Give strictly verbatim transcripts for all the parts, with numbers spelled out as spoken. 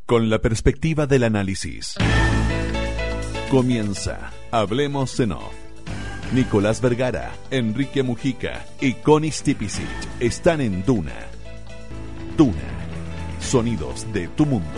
con la perspectiva del análisis. Comienza Hablemos en Off. Nicolás Vergara, Enrique Mujica y Connie Stipicic están en Duna. Duna. Sonidos de tu mundo.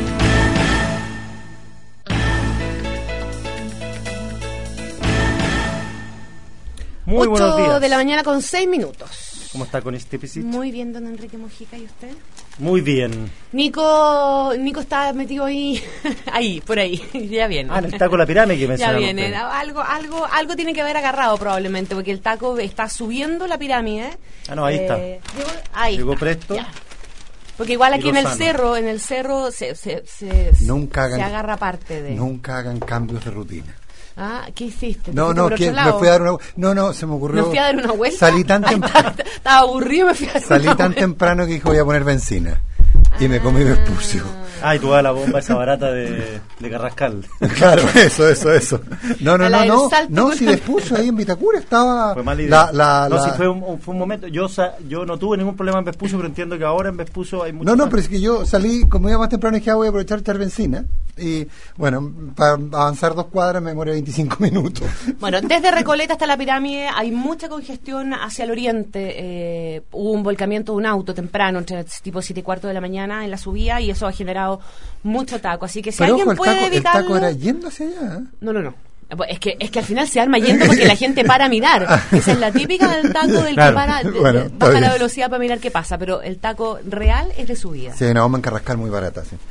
Muy buenos días. ocho de la mañana con seis minutos. ¿Cómo está con este Stipicic? Muy bien, don Enrique Mujica, ¿y usted? Muy bien. Nico Nico está metido ahí, ahí, por ahí, ya viene. Ah, el taco de la pirámide que ya mencionamos. viene, ustedes. algo, algo, algo tiene que haber agarrado probablemente, porque el taco está subiendo la pirámide. Ah, no, ahí Eh, está. Llegó, ahí Llegó está, presto. ya. Porque igual aquí Y en el Lozano. cerro, en el cerro se, se, se, Nunca hagan, se agarra parte de... Nunca hagan cambios de rutina. Ah, ¿qué hiciste? ¿Te No, fuiste no, por que otro me lado? fui a dar una No, no, se me ocurrió. ¿Me fui a dar una vuelta? Salí tan temprano. Estaba aburrido, me fui a dar Salí una tan vuelta. temprano que dije voy a poner benzina. Y me comí Vespucio. Ah, y tú vas la bomba esa barata de, de Carrascal. Claro, eso, eso, eso. No, no, A la no, del no. salto No, con si la- Vespucio ahí en Vitacura estaba. Fue mala idea. La, la, no, la- sí, fue un, un- fue un momento. Yo sa- yo no tuve ningún problema en Vespucio, pero entiendo que ahora en Vespucio hay mucho No, no, más. pero es que yo salí, como iba más temprano, dije, ah, voy a aprovechar de echar benzina. Y bueno, para avanzar dos cuadras me demoré veinticinco minutos. Bueno, desde Recoleta hasta la pirámide hay mucha congestión hacia el oriente. Eh, hubo un volcamiento de un auto temprano, entre tipo siete y cuarto de la mañana, en la subida, y eso ha generado mucho taco. Así que si Pero alguien ojo, el puede taco, el evitarlo... taco era yendo hacia allá. ¿eh? No, no, no. Es que, es que al final se arma yendo porque la gente para a mirar. Esa es la típica del taco del Claro. que para, de- Bueno, de- está baja la bien. velocidad para mirar qué pasa, pero el taco real es de subida. Sí, una bomba en Carrascal muy barata, sí.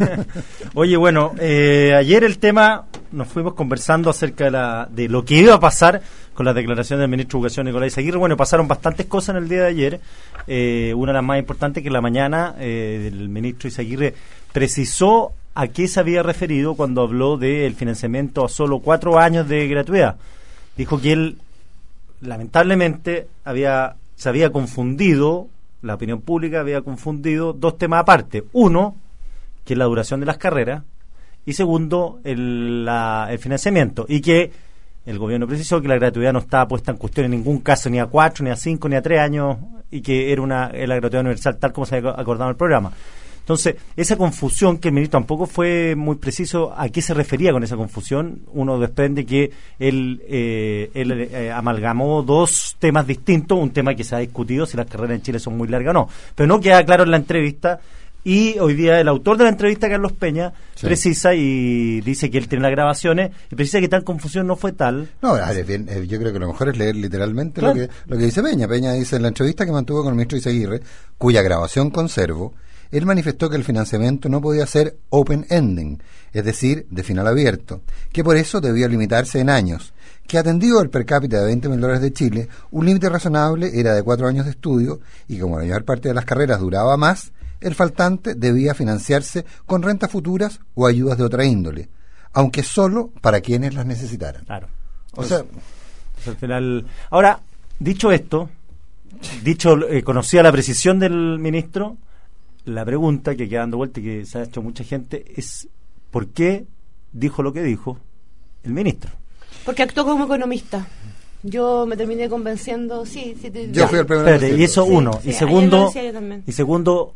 Oye, bueno, eh, ayer el tema, nos fuimos conversando acerca de, la, de lo que iba a pasar con las declaraciones del ministro de Educación, Nicolás Izaguirre. Bueno, pasaron bastantes cosas en el día de ayer. Eh, una de las más importantes que la mañana eh, el ministro Izaguirre precisó a qué se había referido cuando habló del financiamiento a solo cuatro años de gratuidad. Dijo que él, lamentablemente, había se había confundido, la opinión pública había confundido dos temas aparte. Uno, que es la duración de las carreras, y segundo, el, la, el financiamiento, y que el gobierno precisó que la gratuidad no estaba puesta en cuestión en ningún caso, ni a cuatro, ni a cinco, ni a tres años, y que era una era la gratuidad universal tal como se había acordado en el programa. Entonces, esa confusión, que el ministro tampoco fue muy preciso a qué se refería con esa confusión, uno desprende que él, eh, él eh, amalgamó dos temas distintos, un tema que se ha discutido si las carreras en Chile son muy largas o no, pero no queda claro en la entrevista. Y hoy día el autor de la entrevista, Carlos Peña, Sí. precisa y dice que él tiene las grabaciones y precisa que tal confusión no fue tal. No, a ver, bien, eh, yo creo que lo mejor es leer literalmente Claro. lo que lo que dice Peña. Peña dice en la entrevista que mantuvo con el ministro Izaguirre, cuya grabación conservo, él manifestó que el financiamiento no podía ser open-ending, es decir, de final abierto, que por eso debía limitarse en años, que atendido el per cápita de veinte mil dólares de Chile, un límite razonable era de cuatro años de estudio y como la mayor parte de las carreras duraba más, el faltante debía financiarse con rentas futuras o ayudas de otra índole, aunque solo para quienes las necesitaran. Claro. O sea, Pues al final. Ahora, dicho esto, dicho, eh, conocida la precisión del ministro, la pregunta que queda dando vuelta y que se ha hecho mucha gente es: ¿por qué dijo lo que dijo el ministro? Porque actuó como economista. Yo me terminé convenciendo, sí, sí. te- yo ya. fui el primero. Espérate, y eso Sí, uno. sí, y ayer lo segundo, decía yo también. y segundo,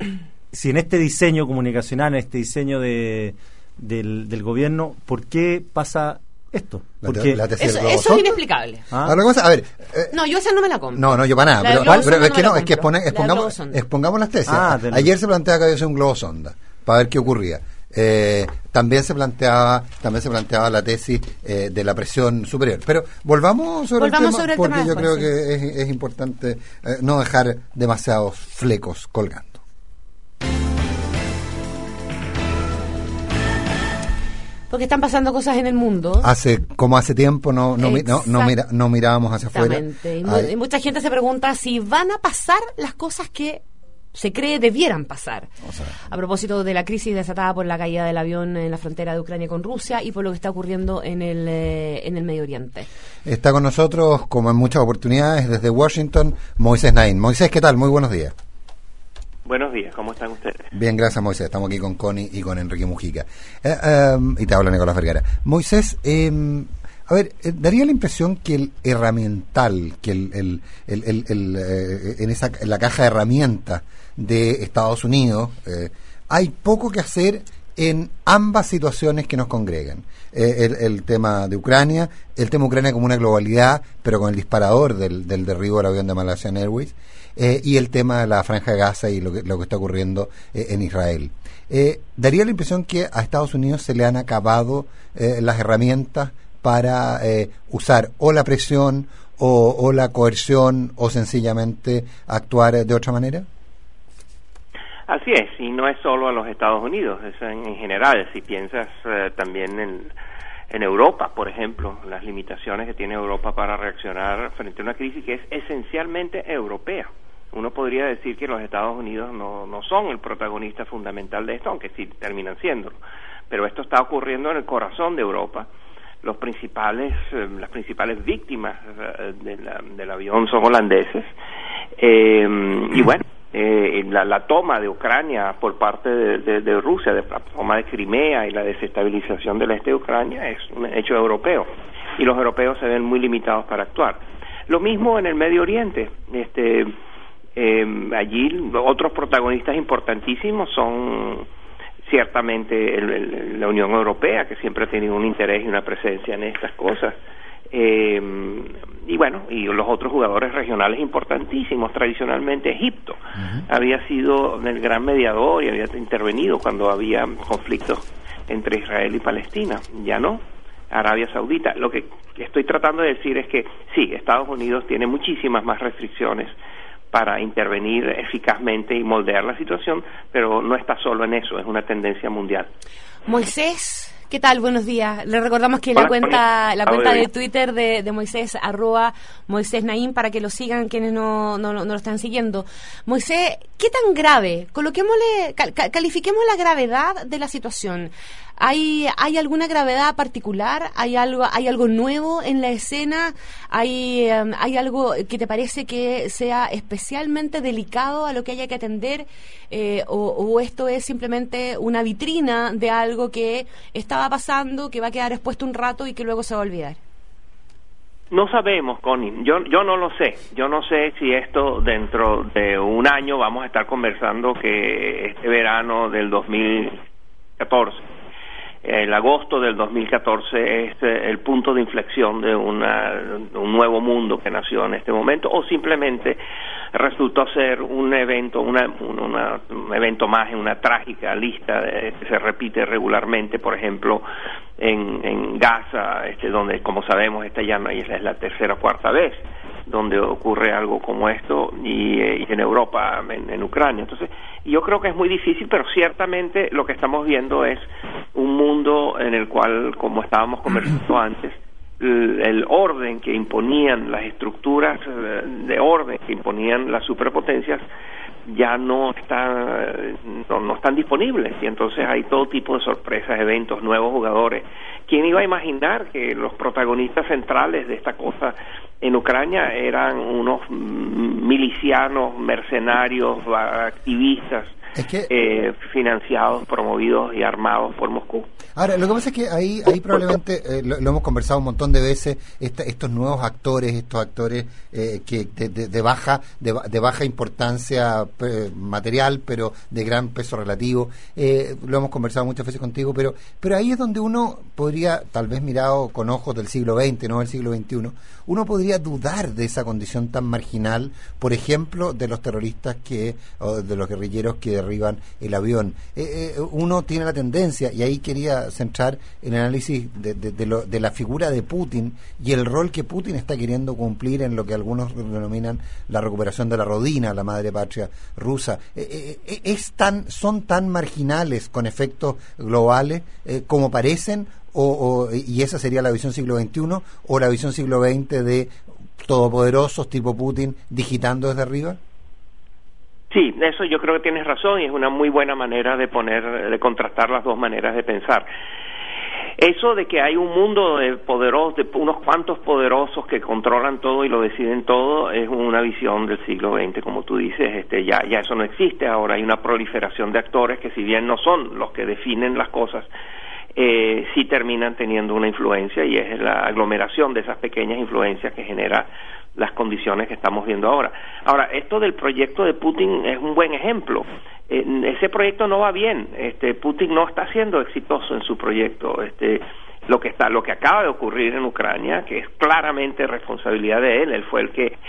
si en este diseño comunicacional, en este diseño de del, del gobierno, ¿por qué pasa esto? La te- Porque la tesis Eso, del globo eso es sonda. inexplicable. ¿Ah? Ahora, cosa, a ver, eh, No, yo esa no me la compro. no, no, yo para nada, La del pero, globo pero sonda es que no no, la es que compro. expone- La del expongamos, globo sonda. expongamos las tesis. Ah, del- Ayer se planteaba que había sido un globo sonda para ver qué ocurría. Eh, también se planteaba también se planteaba la tesis eh, de la presión superior, pero volvamos sobre Volvamos el tema sobre el porque tema yo después, creo que es, es importante eh, no dejar demasiados flecos colgando. Porque están pasando cosas en el mundo. Hace como hace tiempo no no, mi- no, no, mira, no mirábamos hacia afuera. Exactamente. Y, mu- Ay, y mucha gente se pregunta si van a pasar las cosas que se cree debieran pasar. o sea, A propósito de la crisis desatada por la caída del avión en la frontera de Ucrania con Rusia y por lo que está ocurriendo en el, eh, en el Medio Oriente. está con nosotros, como en muchas oportunidades, desde Washington, Moisés Naín. Moisés, ¿qué tal? Muy buenos días. Buenos días, ¿cómo están ustedes? Bien, gracias, Moisés. Estamos aquí con Connie y con Enrique Mujica. Eh, eh, y te habla Nicolás Vergara. Moisés, eh, a ver, eh, daría la impresión que el herramiental, que el, el, el, el, el, eh, en esa en la caja de herramientas de Estados Unidos, eh, hay poco que hacer en ambas situaciones que nos congregan. Eh, el, el tema de Ucrania, el tema de Ucrania como una globalidad, pero con el disparador del, del derribo del avión de Malaysian Airways, eh, y el tema de la Franja de Gaza y lo que, lo que está ocurriendo eh, en Israel. Eh, daría la impresión que a Estados Unidos se le han acabado eh, las herramientas para eh, usar o la presión o, o la coerción o sencillamente actuar de otra manera. Así es, y no es solo a los Estados Unidos, es en, en general. Si piensas eh, también en, en Europa, por ejemplo, las limitaciones que tiene Europa para reaccionar frente a una crisis que es esencialmente europea. Uno podría decir que los Estados Unidos no, no son el protagonista fundamental de esto, aunque sí terminan siéndolo. Pero esto está ocurriendo en el corazón de Europa. Los principales, eh, las principales víctimas eh, de la, del avión son holandeses. Eh, y bueno, Eh, la, la toma de Ucrania por parte de, de, de Rusia, de la toma de Crimea y la desestabilización del este de Ucrania es un hecho europeo, y los europeos se ven muy limitados para actuar. Lo mismo en el Medio Oriente. Este, eh, allí otros protagonistas importantísimos son ciertamente el, el, la Unión Europea, que siempre ha tenido un interés y una presencia en estas cosas. Eh, y bueno, y los otros jugadores regionales importantísimos, tradicionalmente Egipto uh-huh. había sido el gran mediador y había intervenido cuando había conflictos entre Israel y Palestina, ya no, Arabia Saudita. Lo que estoy tratando de decir es que sí, Estados Unidos tiene muchísimas más restricciones para intervenir eficazmente y moldear la situación, pero no está solo en eso, es una tendencia mundial. Moisés, ¿qué tal? Buenos días. Le recordamos que Hola, la cuenta la cuenta de Twitter de, de Moisés, arroba Moisés Naim, para que lo sigan quienes no, no, no lo están siguiendo. Moisés, ¿qué tan grave? Coloquémosle, cal, califiquemos la gravedad de la situación. ¿Hay, hay alguna gravedad particular? ¿Hay algo, hay algo nuevo en la escena? ¿Hay, um, hay algo que te parece que sea especialmente delicado a lo que haya que atender? Eh, o, ¿O esto es simplemente una vitrina de algo que estaba pasando, que va a quedar expuesto un rato y que luego se va a olvidar? No sabemos, Connie. Yo, yo no lo sé. Yo no sé si esto dentro de un año vamos a estar conversando que este verano del dos mil catorce, el agosto del dos mil catorce es el punto de inflexión de una, un nuevo mundo que nació en este momento, o simplemente resultó ser un evento, una, una, un evento más en una trágica lista de, que se repite regularmente, por ejemplo, en, en Gaza, este, donde, como sabemos, esta ya no es la tercera o cuarta vez donde ocurre algo como esto, y, y en Europa, en, en Ucrania. Entonces, yo creo que es muy difícil, pero ciertamente lo que estamos viendo es un mundo en el cual, como estábamos conversando antes, el, el orden que imponían las estructuras de orden que imponían las superpotencias ya no está, no, no están disponibles, y entonces hay todo tipo de sorpresas, eventos, nuevos jugadores. ¿Quién iba a imaginar que los protagonistas centrales de esta cosa en Ucrania eran unos milicianos, mercenarios, activistas, es que, eh, financiados, promovidos y armados por Moscú? Ahora, lo que pasa es que ahí, ahí probablemente, eh, lo, lo hemos conversado un montón de veces, esta, estos nuevos actores, estos actores eh, que de, de, de baja de, de baja importancia eh, material, pero de gran peso relativo, eh, lo hemos conversado muchas veces contigo, pero pero ahí es donde uno podría, tal vez mirado con ojos del siglo veinte, no del siglo veintiuno, uno podría dudar de esa condición tan marginal, por ejemplo, de los terroristas que, o de los guerrilleros que derriban el avión. Eh, eh, uno tiene la tendencia, y ahí quería centrar el análisis de, de, de, lo, de la figura de Putin y el rol que Putin está queriendo cumplir en lo que algunos denominan la recuperación de la Rodina, la madre patria rusa. Eh, eh, es tan, son tan marginales con efectos globales eh, como parecen, o, o, y esa sería la visión siglo veintiuno, o la visión siglo veinte de todopoderosos tipo Putin digitando desde arriba. Sí, eso yo creo que tienes razón, y es una muy buena manera de poner, de contrastar las dos maneras de pensar. Eso de que hay un mundo de poderosos, de unos cuantos poderosos que controlan todo y lo deciden todo, es una visión del siglo veinte, como tú dices. Este, ya, ya eso no existe. Ahora hay una proliferación de actores que, si bien no son los que definen las cosas, eh, sí terminan teniendo una influencia, y es la aglomeración de esas pequeñas influencias que genera las condiciones que estamos viendo ahora. Ahora, esto del proyecto de Putin es un buen ejemplo. Eh, ese proyecto no va bien. Este, Putin no está siendo exitoso en su proyecto. Este, lo que está, lo que acaba de ocurrir en Ucrania, que es claramente responsabilidad de él. Él fue el que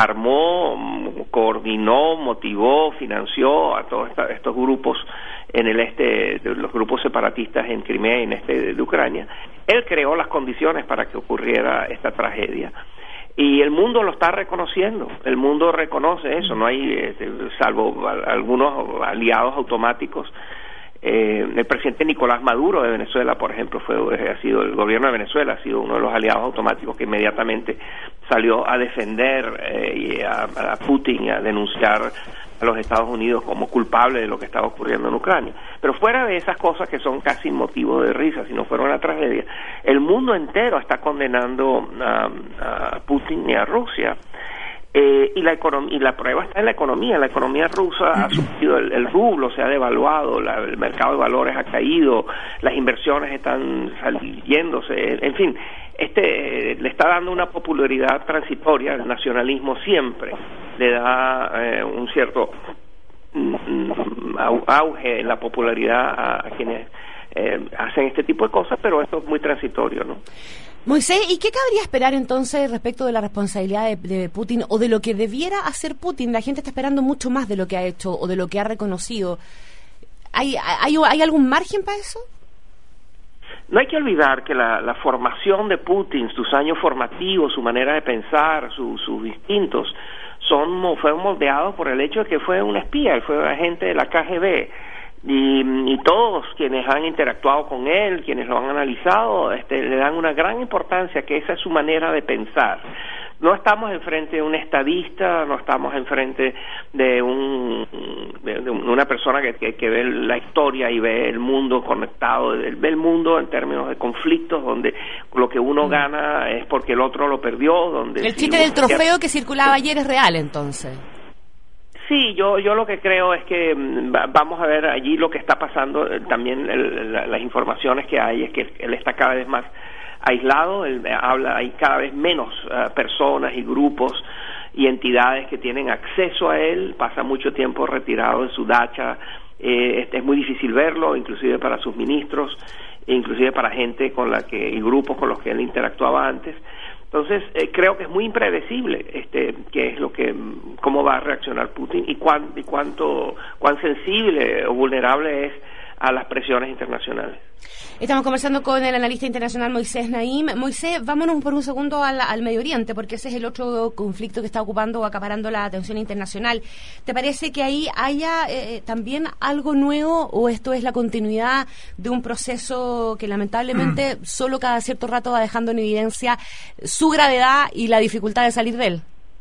armó, coordinó, motivó, financió a todos esta, estos grupos en el este, los grupos separatistas en Crimea y en este de, de Ucrania. Él creó las condiciones para que ocurriera esta tragedia. Y el mundo lo está reconociendo, el mundo reconoce eso, no hay, este, salvo algunos aliados automáticos. Eh, el presidente Nicolás Maduro de Venezuela, por ejemplo, fue ha sido el gobierno de Venezuela ha sido uno de los aliados automáticos que inmediatamente salió a defender eh, y a, a Putin y a denunciar a los Estados Unidos como culpable de lo que estaba ocurriendo en Ucrania. Pero fuera de esas cosas que son casi motivo de risa, si no fuera una tragedia, el mundo entero está condenando a, a Putin y a Rusia. Eh, y la economía, y la prueba está en la economía. La economía rusa ha subido, el, el rublo se ha devaluado, la, el mercado de valores ha caído, las inversiones están saliéndose, en fin, este eh, le está dando una popularidad transitoria. El nacionalismo siempre le da eh, un cierto mm, auge en la popularidad a, a quienes eh, hacen este tipo de cosas, pero esto es muy transitorio, ¿no? Moisés, ¿y qué cabría esperar entonces respecto de la responsabilidad de, de Putin o de lo que debiera hacer Putin? La gente está esperando mucho más de lo que ha hecho o de lo que ha reconocido. ¿Hay, hay, hay algún margen para eso? No hay que olvidar que la, la formación de Putin, sus años formativos, su manera de pensar, su, sus instintos, son, fueron moldeados por el hecho de que fue un espía, él fue agente de la K G B. Y, y todos quienes han interactuado con él, quienes lo han analizado, este, le dan una gran importancia, que esa es su manera de pensar. No estamos enfrente de un estadista, no estamos enfrente de, un, de, de una persona que, que, que ve la historia y ve el mundo conectado, ve el mundo en términos de conflictos, donde lo que uno gana es porque el otro lo perdió. Donde el chiste del trofeo que circulaba ayer es real, entonces. Sí, yo yo lo que creo es que vamos a ver allí lo que está pasando. También el, la, las informaciones que hay es que él está cada vez más aislado, él habla, hay cada vez menos uh, personas y grupos y entidades que tienen acceso a él, pasa mucho tiempo retirado en su dacha, eh, es muy difícil verlo, inclusive para sus ministros, inclusive para gente con la que y grupos con los que él interactuaba antes. Entonces, eh, creo que es muy impredecible este, qué es lo que, cómo va a reaccionar Putin y, cuán, y cuánto, cuán sensible o vulnerable es a las presiones internacionales. Estamos conversando con el analista internacional Moisés Naim. Moisés, vámonos por un segundo al, al Medio Oriente, porque ese es el otro conflicto que está ocupando o acaparando la atención internacional. ¿Te parece que ahí haya eh, también algo nuevo o esto es la continuidad de un proceso que lamentablemente mm. solo cada cierto rato va dejando en evidencia su gravedad y la dificultad de salir de él?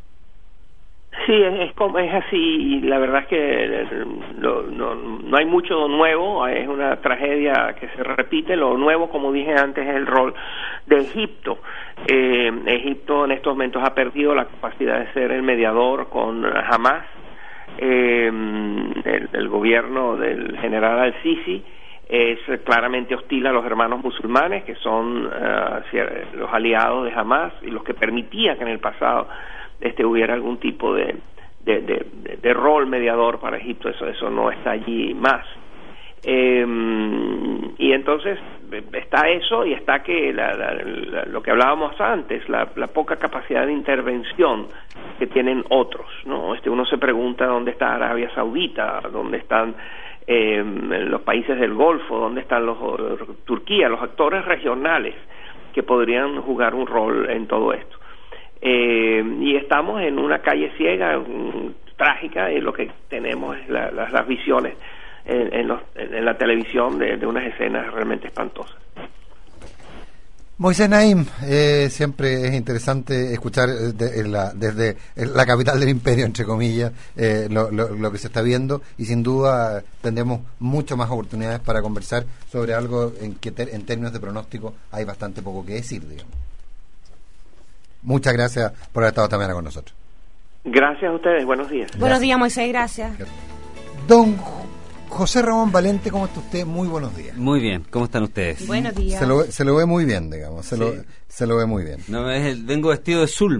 Sí, es, es, como, es así, y la verdad es que lo, no, no hay mucho nuevo, es una tragedia que se repite. Lo nuevo, como dije antes, es el rol de Egipto. Eh, Egipto en estos momentos ha perdido la capacidad de ser el mediador con Hamas. Eh, el, el gobierno del general al-Sisi es claramente hostil a los hermanos musulmanes, que son uh, los aliados de Hamas y los que permitían que en el pasado este hubiera algún tipo de, de, de, de, de rol mediador para Egipto. Eso eso no está allí más. Eh, y entonces está eso, y está que la, la, la, lo que hablábamos antes, la, la poca capacidad de intervención que tienen otros, ¿no? Este, uno se pregunta dónde está Arabia Saudita, dónde están eh, los países del Golfo, dónde están los Turquía, los actores regionales que podrían jugar un rol en todo esto. Eh, y estamos en una calle ciega, um, trágica, y lo que tenemos es la, la, las visiones en, en, los, en la televisión de, de unas escenas realmente espantosas. Moisés Naim, eh, siempre es interesante escuchar de, de la, desde la capital del imperio, entre comillas, eh, lo, lo, lo que se está viendo, y sin duda tendremos muchas más oportunidades para conversar sobre algo en que ter, en términos de pronóstico hay bastante poco que decir, digamos. Muchas gracias por haber estado también con nosotros. Gracias a ustedes, buenos días. Gracias. Buenos días, Moisés, gracias. Don José Ramón Valente, ¿cómo está usted? Muy buenos días. Muy bien, ¿cómo están ustedes? Buenos días. Se lo, se lo ve muy bien, digamos, se, sí. lo, se lo ve muy bien. No, es el, vengo vestido de Zulma.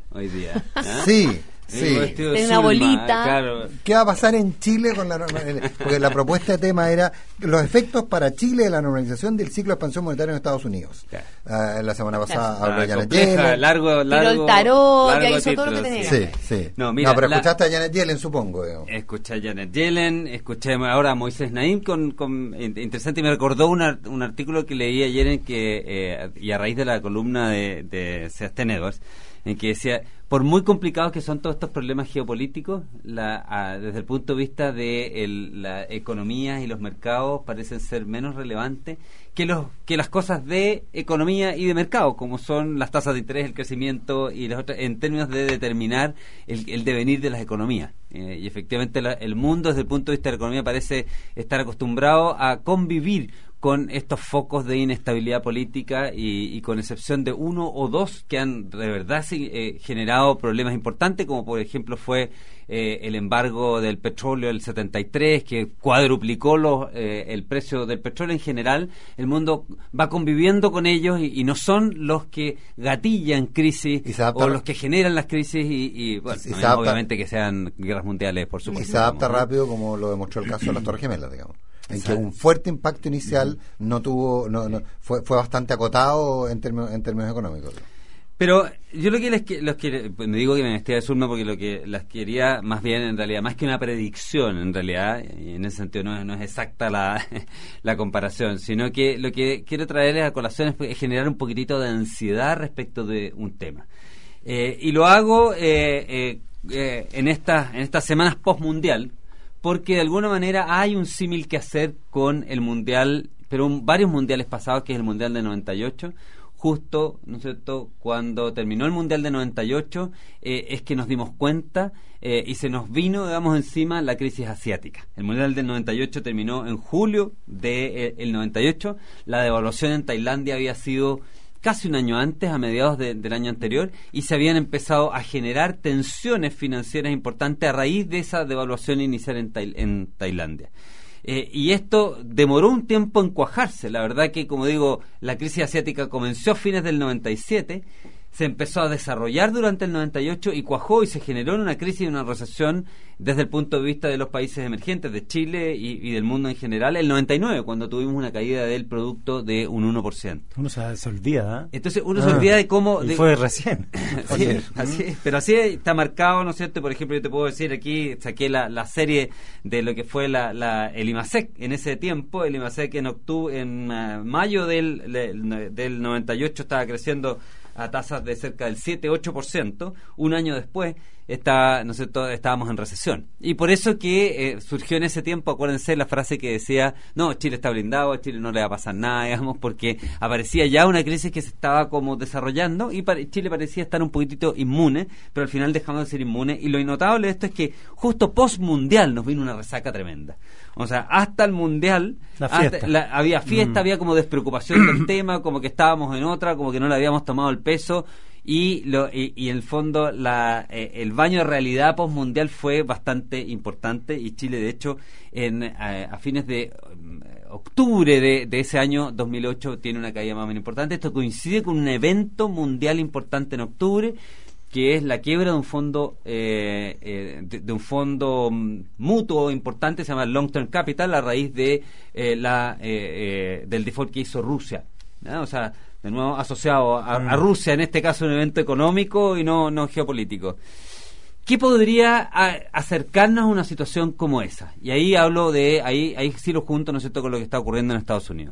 hoy día. ¿eh? Sí. Sí. En una bolita. Claro. ¿Qué va a pasar en Chile con la porque la propuesta de tema era los efectos para Chile de la normalización del ciclo de expansión monetaria en Estados Unidos? Claro. Uh, la semana pasada Claro. habló Ah, Janet compleja, Yellen. largo, largo, Tiró el tarot, largo ya hizo todo lo que título, tenía. Sí, sí. No, No, mira, pero la- escuchaste a Janet Yellen, supongo. Digamos. Escuché a Janet Yellen, escuché ahora a Moisés Naim con, con interesante, y me recordó una, un artículo que leí ayer en que eh, y a raíz de la columna de, de Sebastián Edwards, en que decía, por muy complicados que son todos estos problemas geopolíticos, la, a, desde el punto de vista de el, la economía y los mercados parecen ser menos relevantes que los que las cosas de economía y de mercado, como son las tasas de interés, el crecimiento y las otras, en términos de determinar el, el devenir de las economías. Eh, y efectivamente la, el mundo desde el punto de vista de la economía parece estar acostumbrado a convivir con estos focos de inestabilidad política y, y con excepción de uno o dos que han de verdad eh, generado problemas importantes, como por ejemplo fue eh, el embargo del petróleo del setenta y tres, que cuadruplicó los, eh, el precio del petróleo en general. El mundo va conviviendo con ellos y, y no son los que gatillan crisis adapta, o los que generan las crisis y, y bueno, y no, adapta, obviamente que sean guerras mundiales, por supuesto. Y se adapta digamos, ¿no? rápido, como lo demostró el caso de las Torres Gemelas, digamos. En Exacto. que un fuerte impacto inicial no tuvo, no, no fue fue bastante acotado en términos en términos económicos. Pero yo lo que les que- los que me digo que me vestía de Zulma porque lo que las quería más bien en realidad, más que una predicción en realidad, y en ese sentido no es, no es exacta la, la comparación, sino que lo que quiero traerles a colación es generar un poquitito de ansiedad respecto de un tema. Eh, y lo hago eh, eh, eh, en estas en estas semanas post-mundial, porque de alguna manera hay un símil que hacer con el mundial, pero un, varios mundiales pasados, que es el mundial de noventa y ocho, justo, ¿no es cierto?, cuando terminó el mundial de noventa y ocho, eh, es que nos dimos cuenta eh, y se nos vino, digamos, encima la crisis asiática. El mundial del noventa y ocho terminó en julio del de, noventa y ocho, la devaluación en Tailandia había sido casi un año antes, a mediados de, del año anterior, y se habían empezado a generar tensiones financieras importantes a raíz de esa devaluación inicial en, Tail- en Tailandia. Eh, y esto demoró un tiempo en cuajarse. La verdad que, como digo, la crisis asiática comenzó a fines del noventa y siete, se empezó a desarrollar durante el noventa y ocho y cuajó y se generó en una crisis y una recesión desde el punto de vista de los países emergentes, de Chile y, y del mundo en general, el noventa y nueve, cuando tuvimos una caída del producto de un uno por ciento. Uno se, se olvida, ¿eh? Entonces uno Ah, se olvida de cómo... y de- fue recién. Sí, así es, pero así está marcado, ¿no es cierto? Por ejemplo, yo te puedo decir aquí, saqué la, la serie de lo que fue la, la, el IMASEC en ese tiempo. El IMASEC en octubre, en uh, mayo del, del, del noventa y ocho estaba creciendo a tasas de cerca del siete ocho por ciento. Un año después está, ¿no es cierto?, estábamos en recesión. Y por eso que eh, surgió en ese tiempo, acuérdense la frase que decía, no, Chile está blindado, a Chile no le va a pasar nada, digamos, porque aparecía ya una crisis que se estaba como desarrollando y pare- Chile parecía estar un poquitito inmune, pero al final dejamos de ser inmune. Y lo notable de esto es que justo post-mundial nos vino una resaca tremenda. O sea, hasta el mundial La hasta fiesta. la- había fiesta, Mm. había como despreocupación del tema, como que estábamos en otra, como que no le habíamos tomado el peso. Y, lo, y, y en el fondo la, eh, el baño de realidad postmundial fue bastante importante y Chile de hecho en, eh, a fines de um, octubre de, de ese año dos mil ocho tiene una caída más o menos importante. Esto coincide con un evento mundial importante en octubre, que es la quiebra de un fondo eh, eh, de, de un fondo um, mutuo importante, se llama Long Term Capital, a raíz de eh, la eh, eh, del default que hizo Rusia, ¿no? O sea, de nuevo asociado a, a Rusia, en este caso un evento económico y no, no geopolítico. ¿Qué podría a, acercarnos a una situación como esa? Y ahí hablo de, ahí, ahí sí lo junto, ¿no es cierto?, con lo que está ocurriendo en Estados Unidos.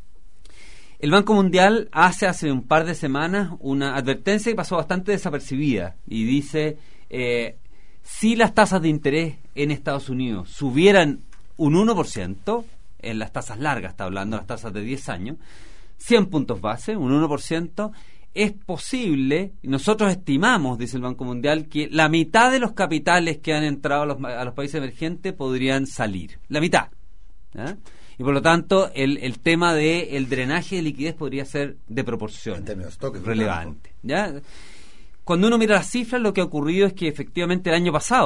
El Banco Mundial hace hace un par de semanas una advertencia que pasó bastante desapercibida y dice, eh, si las tasas de interés en Estados Unidos subieran un uno por ciento, en las tasas largas está hablando, las tasas de diez años, cien puntos base, un uno por ciento, es posible, nosotros estimamos, dice el Banco Mundial, que la mitad de los capitales que han entrado a los, a los países emergentes podrían salir. La mitad. ¿eh? Y por lo tanto, el, el tema de el drenaje de liquidez podría ser de proporción En términos de stock, relevante. ¿ya? Cuando uno mira las cifras, lo que ha ocurrido es que efectivamente el año pasado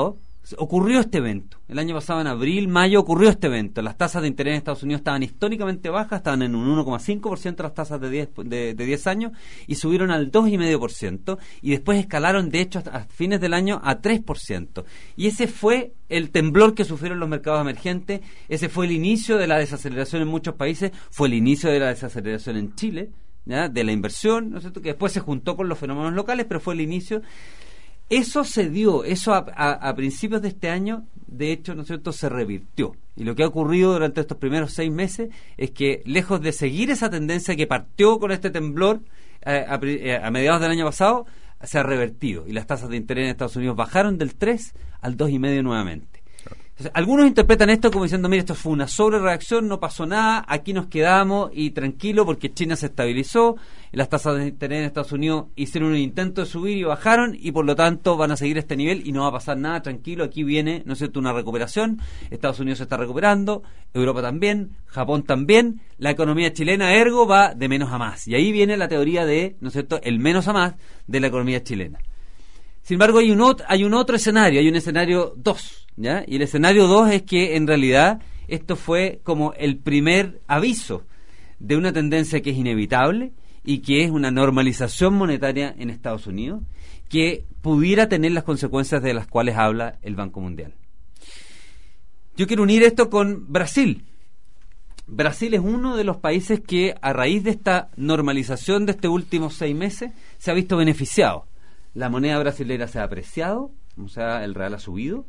ocurrió este evento. El año pasado, en abril, mayo, ocurrió este evento. Las tasas de interés en Estados Unidos estaban históricamente bajas, estaban en un uno coma cinco por ciento las tasas de diez, de, de diez años, y subieron al dos coma cinco por ciento, y después escalaron, de hecho, a fines del año a tres por ciento. Y ese fue el temblor que sufrieron los mercados emergentes, ese fue el inicio de la desaceleración en muchos países, fue el inicio de la desaceleración en Chile, ¿ya? De la inversión, ¿no es cierto?, que después se juntó con los fenómenos locales, pero fue el inicio. Eso se dio, eso a, a, a principios de este año, de hecho, ¿no es cierto?, se revirtió. Y lo que ha ocurrido durante estos primeros seis meses es que, lejos de seguir esa tendencia que partió con este temblor eh, a, eh, a mediados del año pasado, se ha revertido. Y las tasas de interés en Estados Unidos bajaron del tres al dos coma cinco nuevamente. Entonces, algunos interpretan esto como diciendo, mire, esto fue una sobrereacción, no pasó nada, aquí nos quedamos y tranquilo porque China se estabilizó, las tasas de interés en Estados Unidos hicieron un intento de subir y bajaron, y por lo tanto van a seguir este nivel y no va a pasar nada, tranquilo, aquí viene, ¿no es cierto?, una recuperación. Estados Unidos se está recuperando, Europa también, Japón también, la economía chilena, ergo, va de menos a más. Y ahí viene la teoría de, ¿no es cierto?, el menos a más de la economía chilena. Sin embargo, hay un otro, hay un otro escenario, hay un escenario dos, ¿ya? Y el escenario dos es que, en realidad, esto fue como el primer aviso de una tendencia que es inevitable y que es una normalización monetaria en Estados Unidos, que pudiera tener las consecuencias de las cuales habla el Banco Mundial. Yo quiero unir esto con Brasil. Brasil es uno de los países que, a raíz de esta normalización de estos últimos seis meses, se ha visto beneficiado. La moneda brasilera se ha apreciado, o sea, el real ha subido,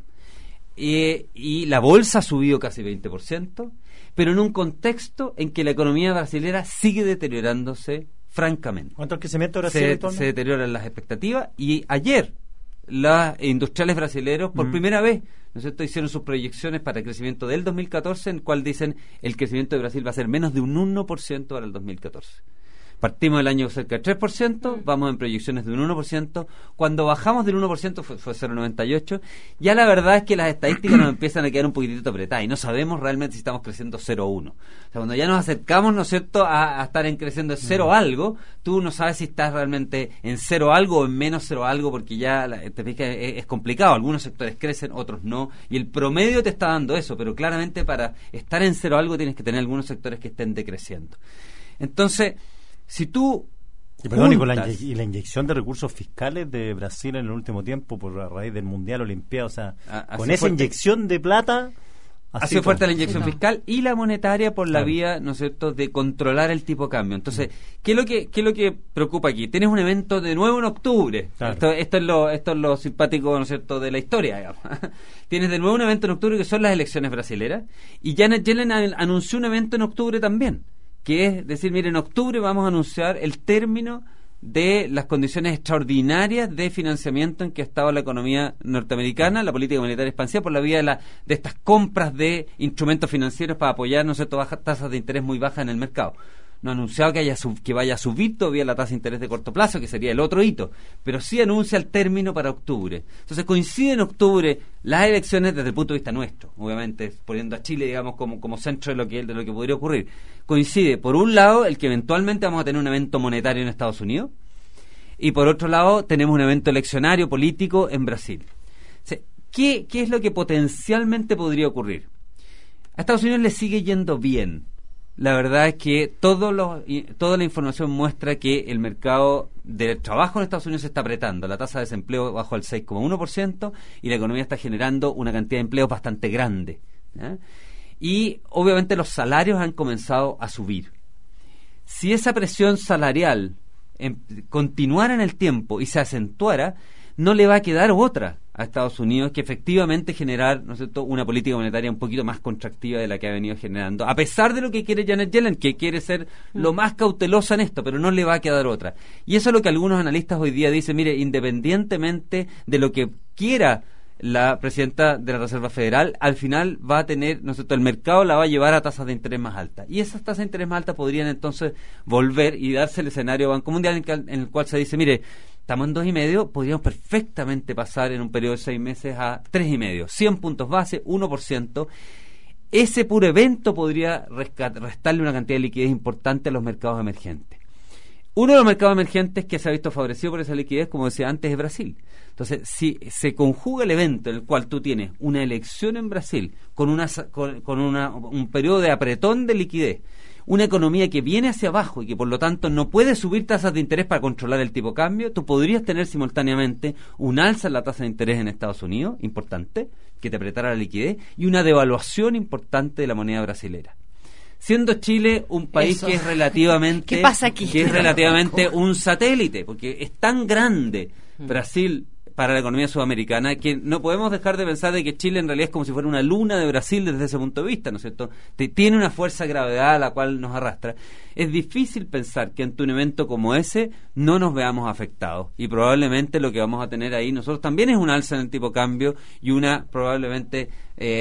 eh, y la bolsa ha subido casi veinte por ciento, pero en un contexto en que la economía brasilera sigue deteriorándose francamente. ¿Cuánto es el crecimiento brasileño? Se, se deterioran las expectativas, y ayer los industriales brasileños, por mm. primera vez, ¿no es cierto?, hicieron sus proyecciones para el crecimiento del dos mil catorce, en el cual dicen el crecimiento de Brasil va a ser menos de un uno por ciento para el dos mil catorce. Partimos del año cerca del tres por ciento, vamos en proyecciones de un uno por ciento. Cuando bajamos del uno por ciento fue, fue cero coma noventa y ocho. Ya la verdad es que las estadísticas nos empiezan a quedar un poquitito apretadas y no sabemos realmente si estamos creciendo cero coma uno. O sea, cuando ya nos acercamos, ¿no es cierto?, a, a estar en creciendo de cero algo, tú no sabes si estás realmente en cero algo o en menos cero algo, porque ya te fijas, es, es complicado. Algunos sectores crecen, otros no, y el promedio te está dando eso, pero claramente para estar en cero algo tienes que tener algunos sectores que estén decreciendo. Entonces, si tú y, perdón, y, con la y la inyección de recursos fiscales de Brasil en el último tiempo por a raíz del Mundial Olimpiado, o sea, a, con esa fuerte, inyección de plata ha sido fuerte la inyección sí, fiscal y la monetaria por claro. la vía, ¿no es cierto?, de controlar el tipo de cambio. Entonces, ¿qué es lo que qué es lo que preocupa aquí? Tienes un evento de nuevo en octubre. Claro. Esto, esto es lo esto es lo simpático, ¿no es cierto?, de la historia, digamos. Tienes de nuevo un evento en octubre que son las elecciones brasileras, y Janet Yellen anunció un evento en octubre también, que es decir, mire, en octubre vamos a anunciar el término de las condiciones extraordinarias de financiamiento en que ha estado la economía norteamericana, la política monetaria expansiva, por la vía de, la, de estas compras de instrumentos financieros para apoyar, ¿no sé, bajas tasas de interés muy bajas en el mercado. No ha anunciado que, haya sub, que vaya a subir todavía la tasa de interés de corto plazo, que sería el otro hito, pero sí anuncia el término para octubre. Entonces coincide en octubre las elecciones desde el punto de vista nuestro, obviamente poniendo a Chile, digamos, como, como centro de lo que de lo que podría ocurrir. Coincide, por un lado, el que eventualmente vamos a tener un evento monetario en Estados Unidos, y por otro lado tenemos un evento eleccionario político en Brasil. O sea, ¿qué, qué es lo que potencialmente podría ocurrir? A Estados Unidos le sigue yendo bien. La verdad es que todo lo, toda la información muestra que el mercado del trabajo en Estados Unidos se está apretando. La tasa de desempleo bajó al seis coma uno por ciento y la economía está generando una cantidad de empleos bastante grande, ¿eh? Y obviamente los salarios han comenzado a subir. Si esa presión salarial en, continuara en el tiempo y se acentuara, no le va a quedar otra a Estados Unidos que efectivamente generar, ¿no es cierto?, una política monetaria un poquito más contractiva de la que ha venido generando, a pesar de lo que quiere Janet Yellen, que quiere ser lo más cautelosa en esto, pero no le va a quedar otra. Y eso es lo que algunos analistas hoy día dicen, mire, independientemente de lo que quiera la presidenta de la Reserva Federal, al final va a tener, ¿no es cierto?, el mercado la va a llevar a tasas de interés más altas. Y esas tasas de interés más altas podrían entonces volver y darse el escenario Banco Mundial en, que, en el cual se dice, mire, estamos en dos y medio, podríamos perfectamente pasar en un periodo de seis meses a tres y medio, cien puntos base, uno por ciento. Ese puro evento podría rescat- restarle una cantidad de liquidez importante a los mercados emergentes. Uno de los mercados emergentes que se ha visto favorecido por esa liquidez, como decía antes, es Brasil. Entonces, si se conjuga el evento en el cual tú tienes una elección en Brasil con, una, con, con una, un periodo de apretón de liquidez, una economía que viene hacia abajo y que por lo tanto no puede subir tasas de interés para controlar el tipo de cambio, tú podrías tener simultáneamente un alza en la tasa de interés en Estados Unidos, importante, que te apretara la liquidez, y una devaluación importante de la moneda brasilera. Siendo Chile un país Eso. que es relativamente ¿Qué pasa aquí? que es relativamente un satélite, porque es tan grande Brasil para la economía sudamericana que no podemos dejar de pensar de que Chile en realidad es como si fuera una luna de Brasil desde ese punto de vista, ¿no es cierto? Te, tiene una fuerza de gravedad a la cual nos arrastra. Es difícil pensar que ante un evento como ese no nos veamos afectados, y probablemente lo que vamos a tener ahí nosotros también es un alza en el tipo de cambio y una probablemente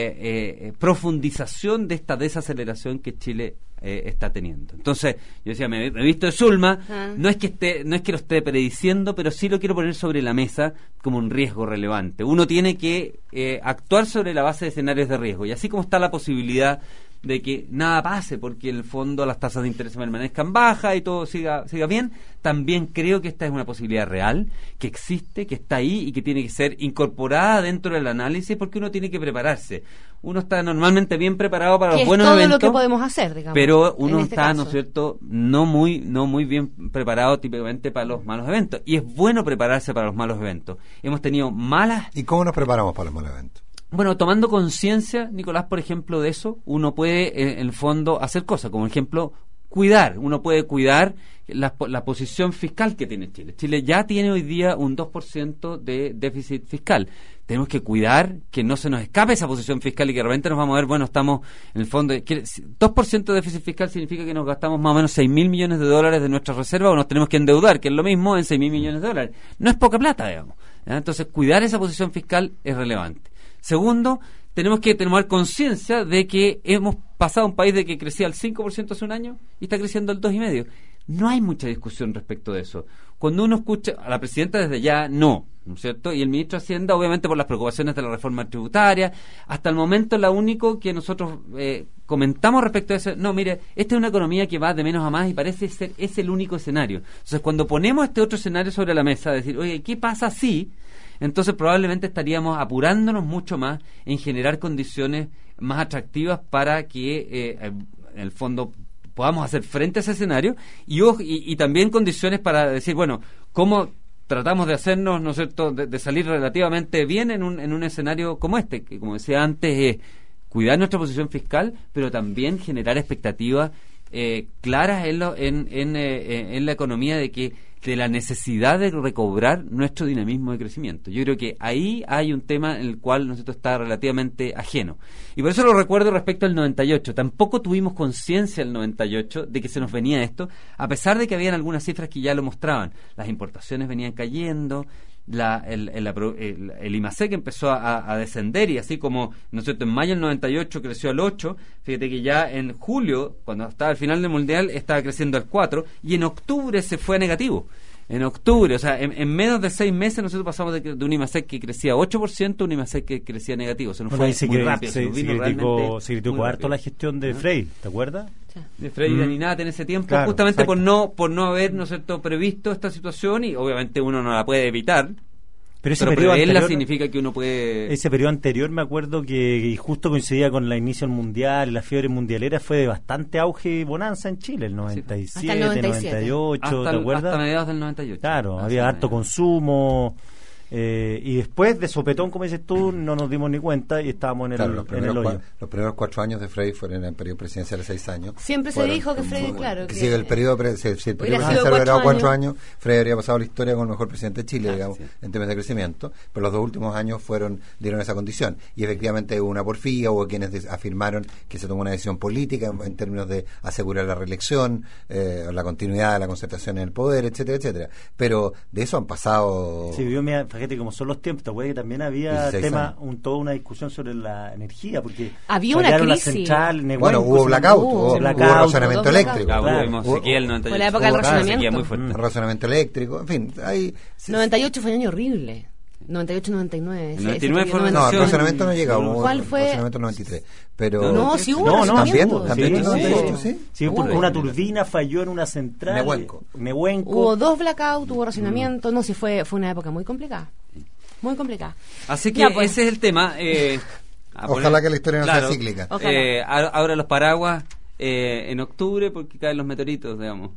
eh, eh, profundización de esta desaceleración que Chile eh, está teniendo. Entonces, yo decía, me, me he visto de Zulma, Ah. no es que esté, no es que lo esté prediciendo, pero sí lo quiero poner sobre la mesa como un riesgo relevante. Uno tiene que eh, actuar sobre la base de escenarios de riesgo, y así como está la posibilidad de que nada pase porque en el fondo las tasas de interés permanezcan bajas y todo siga siga bien, también creo que esta es una posibilidad real, que existe, que está ahí y que tiene que ser incorporada dentro del análisis, porque uno tiene que prepararse. Uno está normalmente bien preparado para Que los es buenos todo eventos, lo que podemos hacer, digamos. pero uno en este está, caso. ¿no es cierto?, no muy no muy bien preparado típicamente para los malos eventos, y es bueno prepararse para los malos eventos. Hemos tenido malas... ¿Y cómo nos preparamos para los malos eventos? Bueno, tomando conciencia, Nicolás, por ejemplo, de eso, uno puede, eh, en el fondo, hacer cosas, como ejemplo, cuidar. Uno puede cuidar la, la posición fiscal que tiene Chile. Chile ya tiene hoy día un dos por ciento de déficit fiscal. Tenemos que cuidar que no se nos escape esa posición fiscal y que de repente nos vamos a ver, bueno, estamos en el fondo... dos por ciento de déficit fiscal significa que nos gastamos más o menos seis mil millones de dólares de nuestra reserva, o nos tenemos que endeudar, que es lo mismo, en seis mil millones de dólares. No es poca plata, digamos. ¿Ya? Entonces, cuidar esa posición fiscal es relevante. Segundo, tenemos que tomar conciencia de que hemos pasado a un país de que crecía al cinco por ciento hace un año y está creciendo al dos coma cinco por ciento. No hay mucha discusión respecto de eso. Cuando uno escucha a la presidenta desde ya, no, ¿no es cierto? Y el ministro de Hacienda, obviamente por las preocupaciones de la reforma tributaria, hasta el momento lo único que nosotros eh, comentamos respecto a eso, no, mire, esta es una economía que va de menos a más y parece ser, es el único escenario. Entonces, cuando ponemos este otro escenario sobre la mesa, decir, oye, ¿qué pasa si...? Entonces probablemente estaríamos apurándonos mucho más en generar condiciones más atractivas para que eh, en el fondo podamos hacer frente a ese escenario, y, y, y también condiciones para decir, bueno, ¿cómo tratamos de hacernos, ¿no es cierto?, de, de salir relativamente bien en un, en un escenario como este, que como decía antes es cuidar nuestra posición fiscal, pero también generar expectativas eh, claras en, lo, en, en, eh, en la economía de que de la necesidad de recobrar nuestro dinamismo de crecimiento. Yo creo que ahí hay un tema en el cual nosotros está relativamente ajeno. Y por eso lo recuerdo respecto al noventa y ocho. Tampoco tuvimos conciencia el noventa y ocho de que se nos venía esto, a pesar de que habían algunas cifras que ya lo mostraban. Las importaciones venían cayendo, la, el, el, el, el IMASEC empezó a, a descender, y así como, ¿no es cierto?, en mayo del noventa y ocho creció al ocho, fíjate que ya en julio, cuando estaba al final del Mundial, estaba creciendo al cuatro, y en octubre se fue a negativo. En octubre, o sea, en, en menos de seis meses nosotros pasamos de, de un IMASEC que crecía ocho por ciento a un IMASEC que crecía negativo. Se nos Bueno, fue ahí muy se, rápido. se, Se nos se vino criticó, realmente se criticó muy harto rápido. la gestión de ¿Ah? Frey, ¿te acuerdas? Sí. De Freire Mm. ni nada en ese tiempo, Claro, justamente exacto. por no por no haber, ¿no es cierto?, previsto esta situación, y obviamente uno no la puede evitar, Pero ese pero periodo preverla anterior, significa que uno puede... ese periodo anterior me acuerdo que y justo coincidía con el inicio del mundial, la fiebre mundialera, fue de bastante auge y bonanza en Chile, el noventa y siete, Hasta el noventa y siete. noventa y ocho, hasta, ¿te el- acuerdas? hasta mediados del noventa y ocho. Claro, Hasta había harto mediados. consumo, eh, y después de sopetón, como dices tú, no nos dimos ni cuenta y estábamos en el, Claro, los, en el primeros hoyo. cua- los primeros cuatro años de Frey fueron en el periodo presidencial de seis años. Siempre se Fueron- dijo que Frey, muy- claro, que que- si el periodo, pre- si, si el periodo Hubiera sido presidencial hubiera dado cuatro cuatro años. años, Frey habría pasado la historia como el mejor presidente de Chile, Ah, digamos, sí. en temas de crecimiento, pero los dos últimos años fueron dieron esa condición. Y efectivamente hubo una porfía, hubo quienes des- afirmaron que se tomó una decisión política en, en términos de asegurar la reelección, eh, la continuidad de la concertación en el poder, etcétera, etcétera. Pero de eso han pasado... Sí, yo me, fíjate cómo son los tiempos, te acuerdas que también había dieciséis tema, años. un, toda una discusión sobre la energía, porque Había una fallaron la crisis. central, Nehuenco, Bueno, hubo se blackout, mandó, hubo, hubo blackout, razonamiento hubo eléctrico. Claro, Claro. tuvimos Hubo- sequía el noventa y ocho. Fue la época del Hubo racionamiento. sequía muy fuerte. Mm. razonamiento eléctrico, en fin, hay... noventa y ocho fue un año horrible. noventa y ocho noventa y nueve. El noventa y nueve fue No, el razonamiento no llega. ¿Cuál fue? El razonamiento noventa y tres. Pero... No, sí hubo No, no, ¿También? razonamiento. ¿También? Sí, noventa y ocho, sí. sí? Sí, porque una turbina falló en una central. Nehuenco. Nehuenco. Hubo dos blackouts, hubo racionamiento. No, sí, fue, fue una época muy complicada. Muy complicada. Así que Ya, pues. ese es el tema. Eh, a Ojalá poner- que la historia no claro, sea cíclica. Ojalá. Eh, a- ahora los paraguas eh, en octubre porque caen los meteoritos, digamos.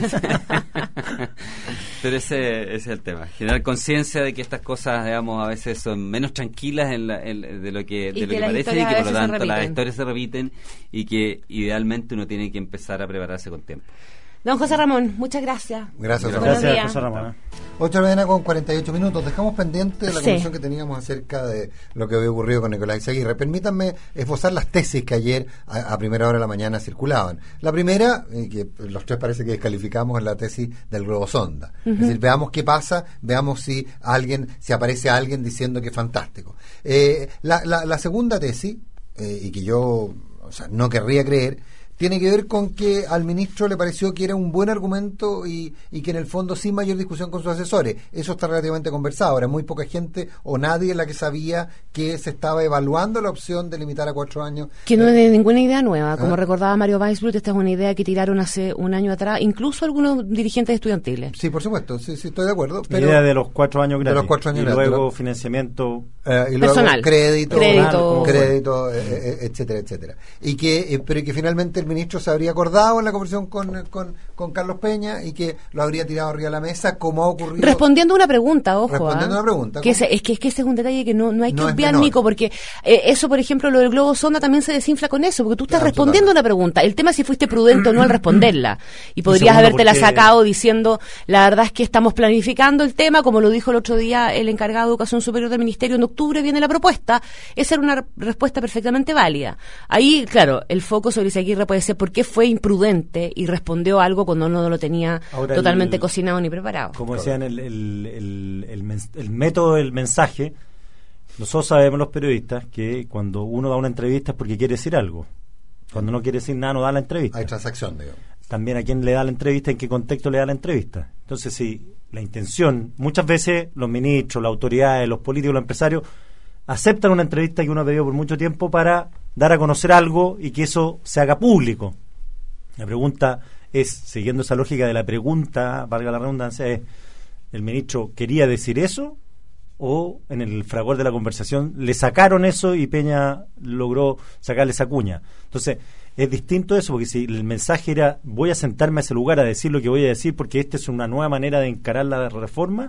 Pero ese, ese es el tema. Generar conciencia de que estas cosas, digamos, a veces son menos tranquilas en la- en- de lo que, de Y lo que que las parece y historias que a por lo veces se tanto las repiten. historias se repiten y que idealmente uno tiene que empezar a prepararse con tiempo. Don José Ramón, muchas gracias. Gracias, Buenos Gracias, días. José Ramón. ocho de la mañana con cuarenta y ocho minutos. Dejamos pendiente la Sí. conversación que teníamos acerca de lo que había ocurrido con Nicolás Izaguirre. Permítanme esbozar las tesis que ayer a, a primera hora de la mañana circulaban. La primera, y que los tres parece que descalificamos, es la tesis del globo sonda. Es decir, veamos qué pasa, veamos si alguien, si aparece alguien diciendo que es fantástico. Eh, la, la, la segunda tesis, eh, y que yo, o sea, no querría creer, tiene que ver con que al ministro le pareció que era un buen argumento y, y que en el fondo sin mayor discusión con sus asesores. Eso está relativamente conversado. Ahora, muy poca gente o nadie la que sabía que se estaba evaluando la opción de limitar a cuatro años. Que no es de ninguna idea nueva. Como Ah. recordaba Mario Weisbrot, esta es una idea que tiraron hace un año atrás, incluso algunos dirigentes estudiantiles. Sí, por supuesto, sí, sí, estoy de acuerdo. La Pero, idea de los cuatro años de gratis. los cuatro años y gratis, luego ¿no? financiamiento. Eh, y luego Personal. crédito, Crédito. crédito, eh, eh, etcétera, etcétera. Y que, eh, pero que finalmente el ministro se habría acordado en la conversación con, con, con Carlos Peña y que lo habría tirado arriba de la mesa, como ha ocurrido. Respondiendo a una pregunta, ojo. Respondiendo ¿ah? a una pregunta, Que ¿cómo? ese- es, que, es que ese es un detalle que no, no hay que No es obviar, menor. Nico, porque eh, eso, por ejemplo, lo del globo sonda también se desinfla con eso, porque tú estás Claro, respondiendo totalmente. a una pregunta. El tema es si fuiste prudente o no al responderla. Y podrías segundo, habértela porque- sacado diciendo, la verdad es que estamos planificando el tema, como lo dijo el otro día el encargado de Educación Superior del Ministerio, en octubre viene la propuesta. Esa era una re- respuesta perfectamente válida. Ahí, claro, el foco sobre Izaguirre puede ser por qué fue imprudente y respondió algo cuando no lo tenía Ahora totalmente el- cocinado ni preparado. Como decían, el, el, el, el, mens- el método del mensaje, nosotros sabemos los periodistas que cuando uno da una entrevista es porque quiere decir algo. Cuando no quiere decir nada, no da la entrevista. Hay transacción, digamos. También a quién le da la entrevista, en qué contexto le da la entrevista. Entonces, si la intención, muchas veces los ministros, las autoridades, los políticos, los empresarios aceptan una entrevista que uno ha pedido por mucho tiempo para dar a conocer algo y que eso se haga público. La pregunta es, siguiendo esa lógica de la pregunta, valga la redundancia, es, ¿el ministro quería decir eso? ¿O en el fragor de la conversación le sacaron eso y Peña logró sacarle esa cuña? Entonces, es distinto eso, porque si el mensaje era voy a sentarme a ese lugar a decir lo que voy a decir porque esta es una nueva manera de encarar la reforma,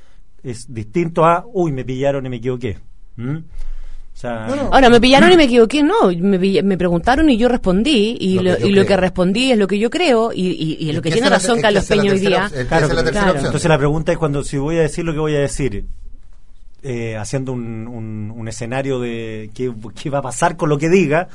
es distinto a uy, me pillaron y me equivoqué. ¿Mm? O sea, No, no. Ahora, me pillaron y me equivoqué, no, me, pill- me preguntaron y yo respondí, y Lo lo, que yo y lo que creo. respondí es lo que yo creo, y, y, y Es lo que que tiene esa es la- razón es que Carlos esa es la Peña hoy tercera día. op- es que Claro, esa es la pero- tercera claro. opción. entonces la pregunta es cuando si voy a decir lo que voy a decir, eh, haciendo un, un, un escenario de qué, qué va a pasar con lo que diga,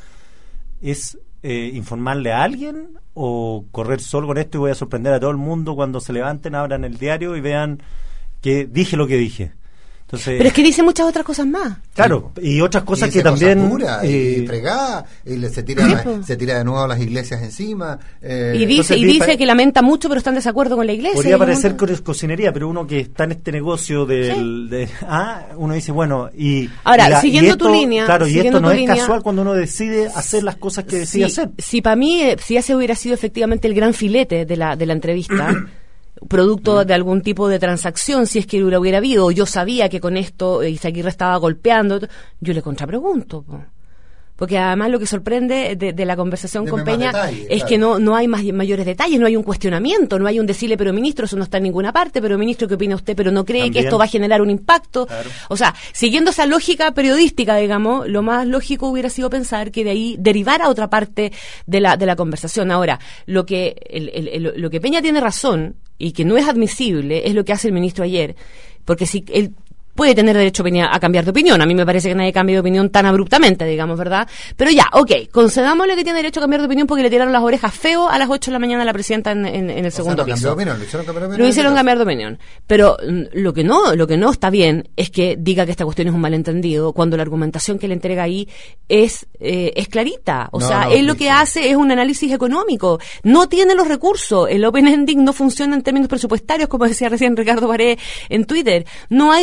es eh, informarle a alguien o correr solo con esto y voy a sorprender a todo el mundo cuando se levanten, abran el diario y vean que dije lo que dije. Entonces, Pero es que dice muchas otras cosas más. claro, y otras cosas Y que dice cosas también duras, y, eh, y fregada, y le- se tira Sí, la- po. se tira de nuevo a las iglesias encima. eh, Y dice, entonces, y di- dice pare- que lamenta mucho, pero está en desacuerdo con la iglesia. podría y parecer como- co- cocinería, pero uno que está en este negocio del, de, ah, uno dice, bueno, y Ahora, y la- y siguiendo tu esto- línea, claro, y siguiendo esto no tu es línea- casual cuando uno decide hacer las cosas que decide si, hacer. si para mí, eh, si ese hubiera sido efectivamente el gran filete de la, de la entrevista, producto de algún tipo de transacción, si es que lo hubiera habido, o yo sabía que con esto eh, Izaguirre estaba golpeando, yo le contrapregunto, po. Porque además lo que sorprende de, de la conversación Deme con más Peña detalles, es claro. que no, no hay más, mayores detalles, no hay un cuestionamiento, no hay un decirle, pero ministro, eso no está en ninguna parte, pero ministro, ¿qué opina usted? Pero no cree También. que esto va a generar un impacto. Claro. O sea, siguiendo esa lógica periodística, digamos, lo más lógico hubiera sido pensar que de ahí derivara otra parte de la, de la conversación. Ahora, lo que, el, el- el- lo que Peña tiene razón y que no es admisible es lo que hace el ministro ayer, porque si él puede tener derecho Peña a cambiar de opinión. A mí me parece que nadie cambia de opinión tan abruptamente, digamos, ¿verdad? Pero ya, ok, concedámosle que tiene derecho a cambiar de opinión porque le tiraron las orejas feo a las ocho de la mañana a la presidenta en, en- en el o sea, segundo no cambió piso. de opinión, lo hicieron cambiar de opinión. Lo hicieron en este cambiar de opinión. Pero mm, lo que no, lo que no está bien es que diga que esta cuestión es un malentendido cuando la argumentación que le entrega ahí es, eh, es clarita. O No, sea, no, él lo sí, que sí. hace es un análisis económico. No tiene los recursos. El open ending no funciona en términos presupuestarios, como decía recién Ricardo Paredes en Twitter. No hay recursos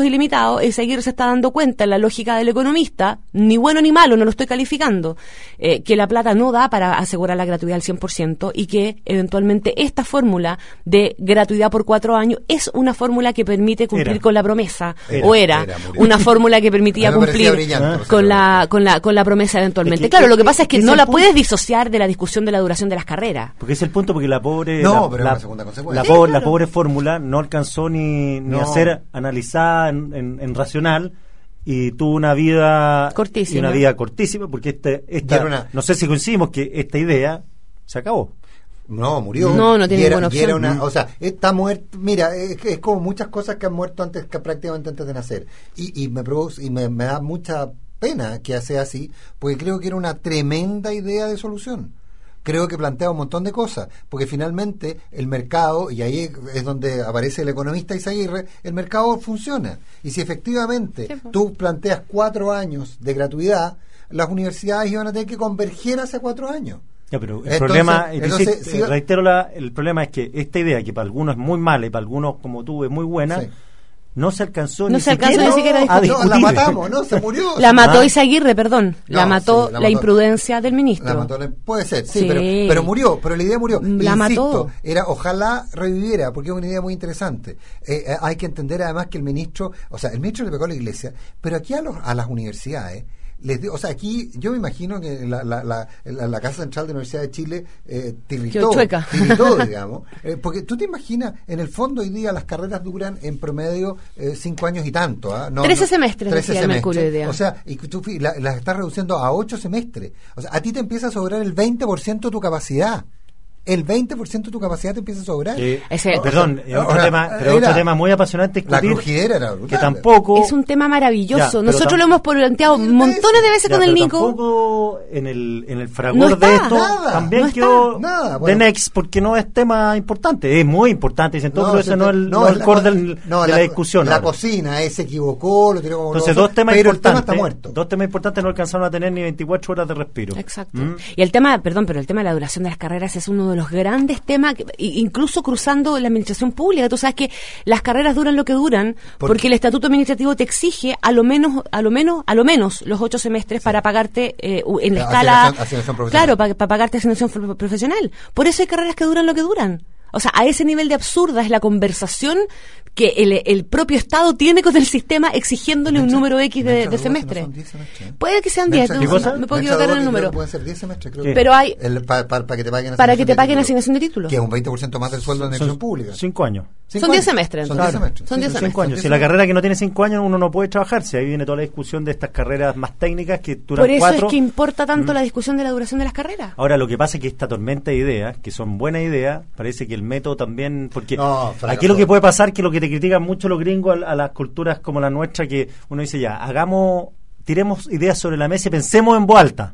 ilimitados, Eizaguirre se está dando cuenta en la lógica del economista, ni bueno ni malo, no lo estoy calificando, eh, que la plata no da para asegurar la gratuidad al cien por ciento y que eventualmente esta fórmula de gratuidad por cuatro años es una fórmula que permite cumplir Era. con la promesa, Era. o era, Era, murió. una fórmula que permitía A mí me parecía cumplir brillante, con la, con la, con la promesa eventualmente. Es que- claro, lo que es- pasa es que es no el la punto. puedes disociar de la discusión de la duración de las carreras. Porque es el punto, porque la pobre No, la, pero la- es una segunda consecuencia. la Sí, pobre, claro. la pobre fórmula no alcanzó ni, ni No. a ser analizada en, en- en racional y tuvo una vida Cortísima. y una vida cortísima, porque este, esta, Era una- no sé si coincidimos que esta idea se acabó. No, murió. No, no tiene Y era- ninguna y era opción. una- o sea, está muerto. Mira, es, es como muchas cosas que han muerto antes, que prácticamente antes de nacer. Y, y me produce, y me, me da mucha pena que sea así, porque creo que era una tremenda idea de solución. Creo que plantea un montón de cosas, porque finalmente el mercado, y ahí es donde aparece el economista Eizaguirre, el mercado funciona. Y si efectivamente Sí, pues. tú planteas cuatro años de gratuidad, las universidades iban a tener que converger hacia cuatro años. Ya, pero el Entonces- problema, entonces, insisto, si- reitero, la, el problema es que esta idea, que para algunos es muy mala y para algunos como tú es muy buena, Sí. no se alcanzó No ni se alcanzó siquiera ni siquiera a a discutir. No, discutir. la matamos, ¿no? Se murió. La Se- mató Ah. Eizaguirre, perdón. la No, mató sí, la la mató. imprudencia del ministro. La mató, la- puede ser, sí, Sí. Pero, pero murió, pero la idea murió. La Insisto, mató. era ojalá reviviera, porque es una idea muy interesante. Eh, eh, hay que entender además que el ministro, o sea, el ministro le pegó a la iglesia, pero aquí a, los, a las universidades, les dio- o sea, aquí yo me imagino que la, la, la, la, la Casa Central de la Universidad de Chile eh, tiritó, Quedó chueca. tiritó, digamos, eh, porque tú te imaginas, en el fondo hoy día las carreras duran en promedio eh, cinco años y tanto. ¿ah? No, Trece no, semestres, trece decía el Mercurio semestres. hoy día. O sea, y tú fi- la- las estás reduciendo a ocho semestres. O sea, a ti te empieza a sobrar el veinte por ciento de tu capacidad. El veinte por ciento de tu capacidad te empieza a sobrar. Eh, Ese- perdón, es otro, Ahora, tema, pero era- otro tema muy apasionante La discutir, crujidera era brutal. que tampoco Es un tema maravilloso. Ya, pero Nosotros tam- lo hemos planteado Mil montones de veces Ya, con el pero Nico. tampoco en el, en el fragor No está, de esto nada, también no está, quedó nada, de bueno. next, porque no es tema importante, es muy importante, dicen todos, No, pero se ese no te- es el, no, no es es el la core co- del- no, de la, discusión. La ahora. cocina, eh, se equivocó, lo tiró como Entonces, globo, dos temas pero el tema importantes, está muerto. dos temas importantes no alcanzaron a tener ni veinticuatro horas de respiro. Exacto. ¿Mm? Y el tema, perdón, pero el tema de la duración de las carreras es uno de los grandes temas, que, i- incluso cruzando la administración pública. Tú sabes que las carreras duran lo que duran ¿Por porque qué? el estatuto administrativo te exige a lo menos, a lo menos, a lo menos los ocho semestres para pagarte eh, u- en la La escala, asignación- asignación profesional. claro, para, para pagarte asignación pro- profesional. Por eso hay carreras que duran lo que duran. O sea, a ese nivel de absurda es la conversación que el, el propio Estado tiene con el sistema exigiéndole un Mecha- número X de, Mecha de duda si no semestres. son diez semestres, ¿eh? Puede que sean Mecha diez, duda- no, ¿Qué cosa? me puedo Mecha equivocar en duda el que número. creo que pueden ser diez semestres, creo ¿Qué? que- Pero hay- Para que te paguen Para que te paguen de asignación de título. Que es un veinte por ciento más del sueldo de la Son educación pública. cinco años. Cinco Son diez años. semestres, Son entonces. diez semestres. Son diez Sí, sí, Cinco son años. diez Si la semestres. carrera que no tiene cinco años uno no puede trabajar, si ahí viene toda la discusión de estas carreras más técnicas que duran Por eso cuatro. es que importa tanto la discusión de la duración de las carreras. Ahora, lo que pasa es que esta tormenta de ideas, que son buenas ideas, parece que el método también, porque No, fracasó. aquí lo que puede pasar, que lo que te critican mucho los gringos a, a las culturas como la nuestra, que uno dice ya, hagamos, tiremos ideas sobre la mesa y pensemos en voz alta.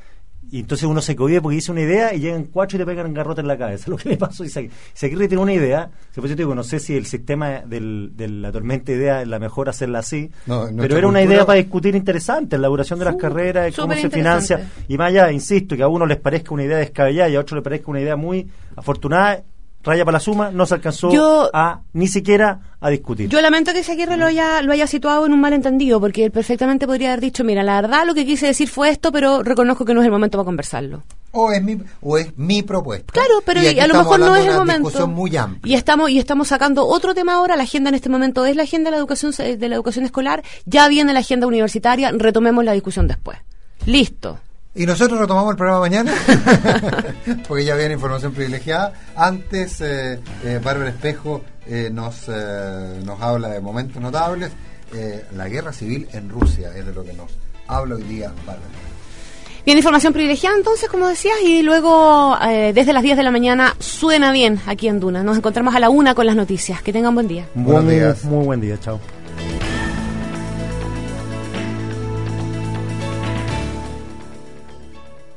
Y entonces uno se cohíbe porque dice una idea y llegan cuatro y te pegan un garrote en la cabeza. Lo que le pasó a Isaguirre. Isaguirre tiene una idea, por eso te digo, no sé si el sistema del, de la tormenta de ideas es la mejor hacerla así, No, nuestra pero era una cultura- idea para discutir interesante, la duración de las Uh, carreras, cómo súper se financia. interesante. Y más allá, insisto, que a uno les parezca una idea descabellada y a otro les parezca una idea muy afortunada, raya para la suma, no se alcanzó Yo- a ni siquiera a discutir. Yo lamento que Isaguirre lo haya, lo haya situado en un malentendido, porque él perfectamente podría haber dicho, mira, la verdad lo que quise decir fue esto, pero reconozco que no es el momento para conversarlo. O es mi, o es mi propuesta. Claro, pero Y y aquí a lo estamos mejor no hablando es de el una momento. discusión muy amplia. Y estamos y estamos sacando otro tema ahora. La agenda en este momento es la agenda de la educación de la educación escolar. Ya viene la agenda universitaria. Retomemos la discusión después. Listo. Y nosotros retomamos el programa mañana, porque ya viene información privilegiada. Antes, eh, eh, Bárbara Espejo eh, nos, eh, nos habla de momentos notables. Eh, la guerra civil en Rusia es de lo que nos habla hoy día Bárbara. Bien, información privilegiada entonces, como decías, y luego eh, desde las diez de la mañana suena bien aquí en Duna. Nos encontramos a la una con las noticias. Que tengan buen día. Buenos Muy- días. Muy buen día, chao.